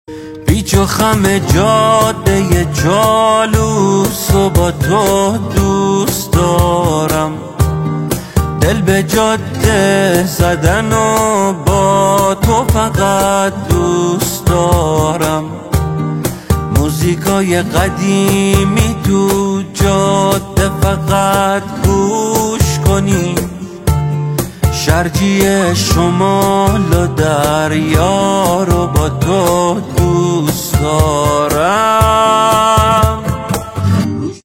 پیچ و خم جاده جالوس و با تو دوست دارم، دل به جاده زدن و با تو فقط دوست دارم. موزیکای قدیمی تو جاده فقط گوش کنی، شرجی شمال و دریا رو با تو دوست دارم.